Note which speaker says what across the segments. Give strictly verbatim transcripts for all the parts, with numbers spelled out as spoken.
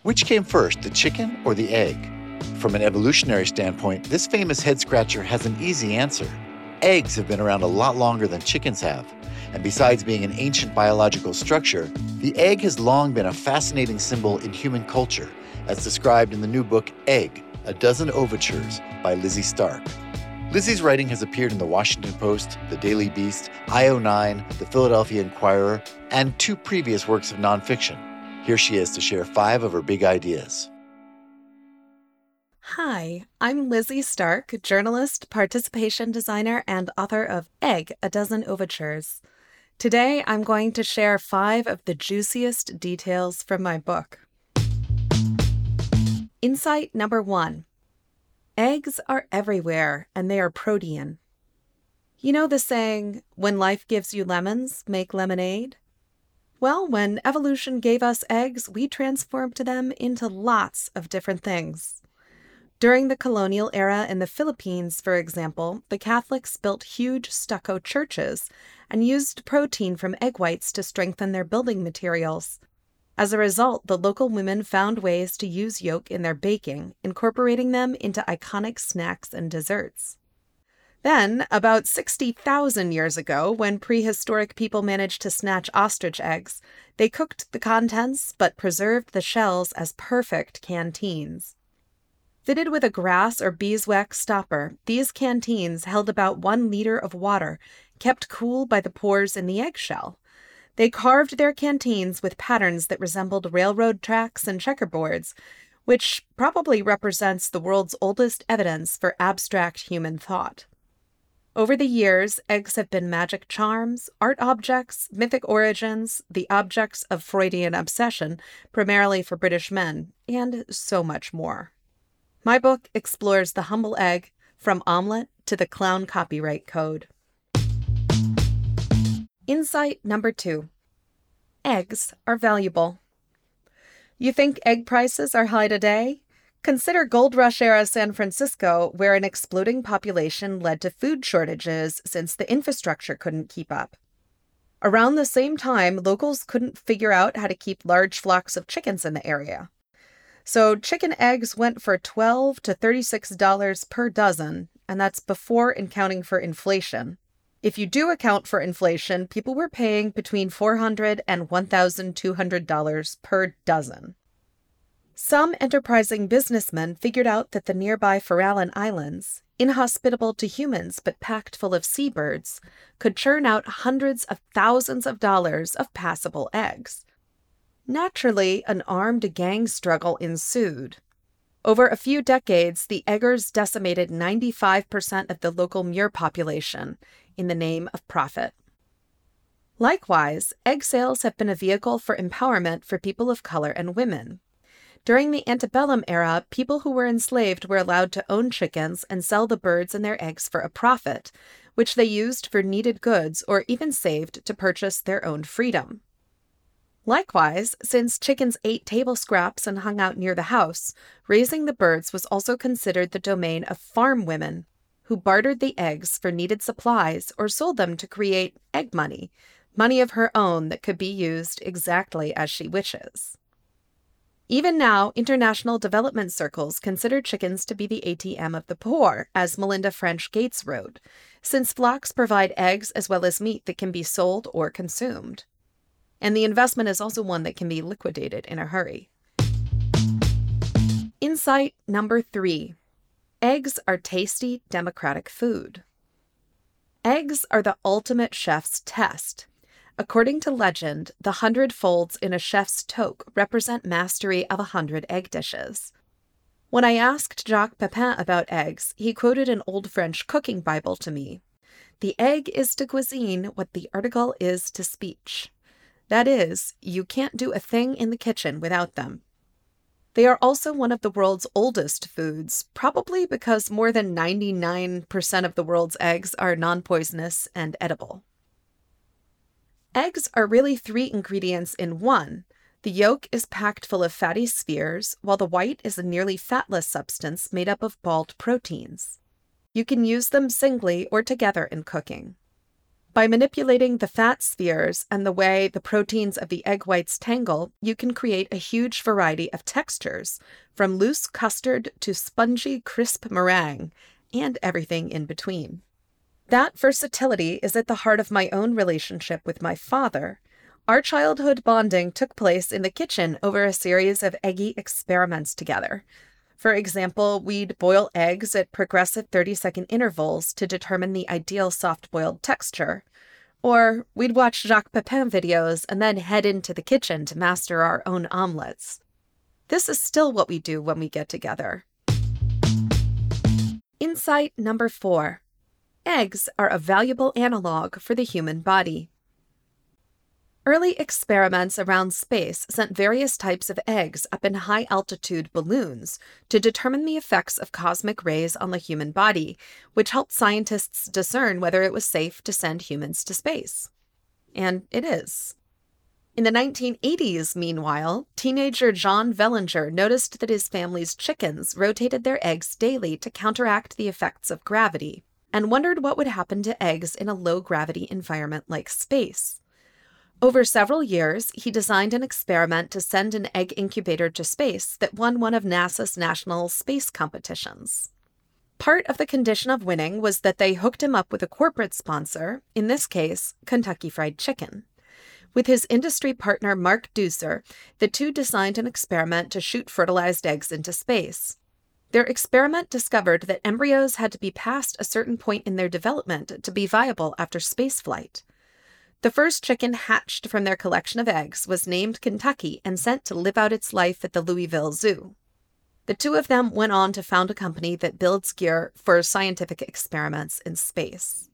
Speaker 1: Which came first, the chicken or the egg? From an evolutionary standpoint, this famous head-scratcher has an easy answer. Eggs have been around a lot longer than chickens have, and besides being an ancient biological structure, the egg has long been a fascinating symbol in human culture, as described in the new book Egg, A Dozen Overtures by Lizzie Stark. Lizzie's writing has appeared in The Washington Post, The Daily Beast, I O nine, The Philadelphia Inquirer, and two previous works of nonfiction. Here she is to share five of her big ideas.
Speaker 2: Hi, I'm Lizzie Stark, journalist, participation designer, and author of Egg, A Dozen Overtures. Today, I'm going to share five of the juiciest details from my book. Insight number one. Eggs are everywhere, and they are protein. You know the saying, when life gives you lemons, make lemonade? Well, when evolution gave us eggs, we transformed them into lots of different things. During the colonial era in the Philippines, for example, the Catholics built huge stucco churches and used protein from egg whites to strengthen their building materials. As a result, the local women found ways to use yolk in their baking, incorporating them into iconic snacks and desserts. Then, about sixty thousand years ago, when prehistoric people managed to snatch ostrich eggs, they cooked the contents but preserved the shells as perfect canteens. Fitted with a grass or beeswax stopper, these canteens held about one liter of water, kept cool by the pores in the eggshell. They carved their canteens with patterns that resembled railroad tracks and checkerboards, which probably represents the world's oldest evidence for abstract human thought. Over the years, eggs have been magic charms, art objects, mythic origins, the objects of Freudian obsession, primarily for British men, and so much more. My book explores the humble egg, from omelet to the clown copyright code. Insight number two. Eggs are valuable. You think egg prices are high today? Consider Gold Rush era San Francisco, where an exploding population led to food shortages since the infrastructure couldn't keep up. Around the same time, locals couldn't figure out how to keep large flocks of chickens in the area. So chicken eggs went for twelve to thirty-six dollars per dozen, and that's before and counting for inflation. If you do account for inflation, people were paying between four hundred dollars and one thousand two hundred dollars per dozen. Some enterprising businessmen figured out that the nearby Farallon Islands, inhospitable to humans but packed full of seabirds, could churn out hundreds of thousands of dollars of passable eggs. Naturally, an armed gang struggle ensued. Over a few decades, the eggers decimated ninety-five percent of the local Muir population in the name of profit. Likewise, egg sales have been a vehicle for empowerment for people of color and women. During the antebellum era, people who were enslaved were allowed to own chickens and sell the birds and their eggs for a profit, which they used for needed goods or even saved to purchase their own freedom. Likewise, since chickens ate table scraps and hung out near the house, raising the birds was also considered the domain of farm women, who bartered the eggs for needed supplies or sold them to create egg money, money of her own that could be used exactly as she wishes. Even now, international development circles consider chickens to be the A T M of the poor, as Melinda French Gates wrote, since flocks provide eggs as well as meat that can be sold or consumed. And the investment is also one that can be liquidated in a hurry. Insight number three. Eggs are tasty, democratic food. Eggs are the ultimate chef's test. According to legend, the hundred folds in a chef's toque represent mastery of a hundred egg dishes. When I asked Jacques Pepin about eggs, he quoted an old French cooking Bible to me. The egg is to cuisine what the article is to speech. That is, you can't do a thing in the kitchen without them. They are also one of the world's oldest foods, probably because more than ninety-nine percent of the world's eggs are non-poisonous and edible. Eggs are really three ingredients in one. The yolk is packed full of fatty spheres, while the white is a nearly fatless substance made up of bald proteins. You can use them singly or together in cooking. By manipulating the fat spheres and the way the proteins of the egg whites tangle, you can create a huge variety of textures, from loose custard to spongy, crisp meringue, and everything in between. That versatility is at the heart of my own relationship with my father. Our childhood bonding took place in the kitchen over a series of eggy experiments together. For example, we'd boil eggs at progressive thirty-second intervals to determine the ideal soft-boiled texture. Or we'd watch Jacques Pepin videos and then head into the kitchen to master our own omelets. This is still what we do when we get together. Insight number four. Eggs are a valuable analog for the human body. Early experiments around space sent various types of eggs up in high-altitude balloons to determine the effects of cosmic rays on the human body, which helped scientists discern whether it was safe to send humans to space. And it is. In the nineteen eighties, meanwhile, teenager John Vellinger noticed that his family's chickens rotated their eggs daily to counteract the effects of gravity, and wondered what would happen to eggs in a low-gravity environment like space. Over several years, he designed an experiment to send an egg incubator to space that won one of NASA's national space competitions. Part of the condition of winning was that they hooked him up with a corporate sponsor, in this case, Kentucky Fried Chicken. With his industry partner Mark Deuser, the two designed an experiment to shoot fertilized eggs into space. Their experiment discovered that embryos had to be past a certain point in their development to be viable after spaceflight. The first chicken hatched from their collection of eggs was named Kentucky and sent to live out its life at the Louisville Zoo. The two of them went on to found a company that builds gear for scientific experiments in space.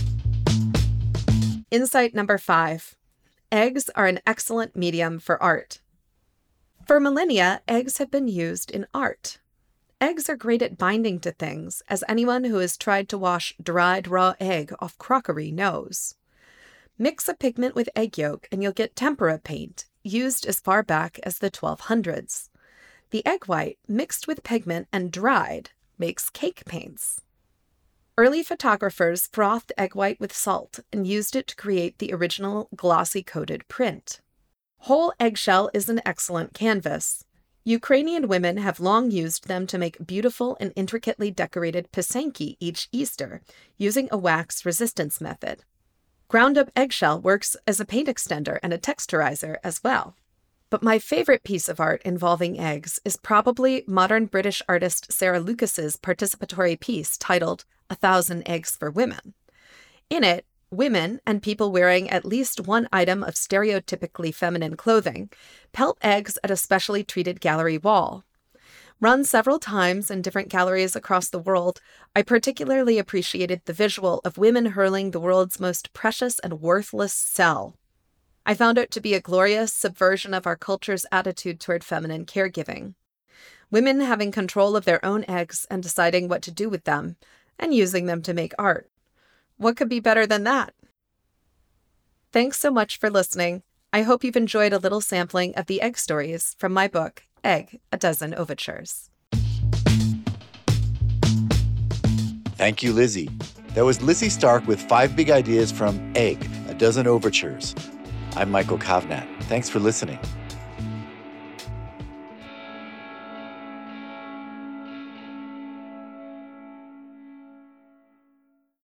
Speaker 2: Insight number five. Eggs are an excellent medium for art. For millennia, eggs have been used in art. Eggs are great at binding to things, as anyone who has tried to wash dried raw egg off crockery knows. Mix a pigment with egg yolk and you'll get tempera paint, used as far back as the twelve hundreds. The egg white, mixed with pigment and dried, makes cake paints. Early photographers frothed egg white with salt and used it to create the original glossy-coated print. Whole eggshell is an excellent canvas. Ukrainian women have long used them to make beautiful and intricately decorated pisanki each Easter, using a wax resistance method. Ground-up eggshell works as a paint extender and a texturizer as well. But my favorite piece of art involving eggs is probably modern British artist Sarah Lucas's participatory piece titled A Thousand Eggs for Women. In it, women, and people wearing at least one item of stereotypically feminine clothing, pelt eggs at a specially treated gallery wall. Run several times in different galleries across the world, I particularly appreciated the visual of women hurling the world's most precious and worthless cell. I found it to be a glorious subversion of our culture's attitude toward feminine caregiving. Women having control of their own eggs and deciding what to do with them, and using them to make art. What could be better than that? Thanks so much for listening. I hope you've enjoyed a little sampling of the egg stories from my book, Egg, A Dozen Overtures.
Speaker 1: Thank you, Lizzie. That was Lizzie Stark with five big ideas from Egg, A Dozen Overtures. I'm Michael Kovnat. Thanks for listening.